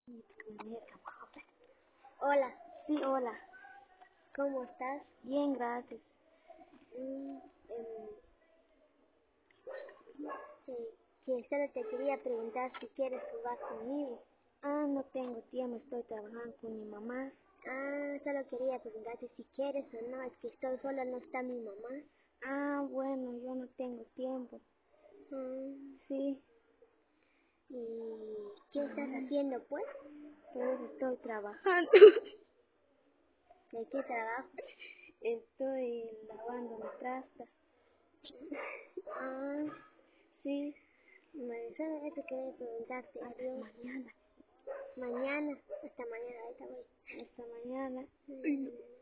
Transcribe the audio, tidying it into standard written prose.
Hola, Sí, hola. ¿cómo estás? Bien, gracias. Mm, que solo te quería preguntar si quieres jugar conmigo. No tengo tiempo, estoy trabajando con mi mamá. Solo quería preguntarte si quieres o no, es que estoy sola, no está mi mamá. Bueno, yo no tengo tiempo. Mm, Sí, ¿Y qué estás haciendo, pues? pues estoy trabajando. ¿De qué trabajo? Estoy lavando mi trasta. Ah, Sí, bueno, solo eso quería preguntarte. Adiós. mañana. Mañana, hasta mañana, ahorita voy. Hasta mañana. Mm.